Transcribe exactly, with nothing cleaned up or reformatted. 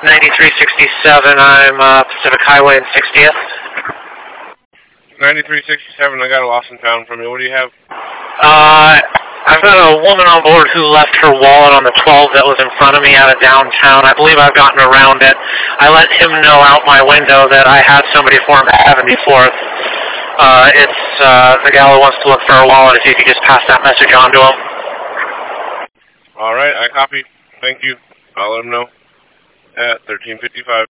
ninety-three sixty-seven, I'm uh, Pacific Highway and sixtieth. ninety-three sixty-seven, I got a lost and found from you. What do you have? Uh, I've got a woman on board who left her wallet on the twelve that was in front of me out of downtown. I believe I've gotten around it. I let him know out my window that I had somebody for him at seventy-fourth. Uh, it's uh, the gal who wants to look for her wallet, if you could just pass that message on to him. All right, I copy. Thank you. I'll let him know at thirteen fifty-five.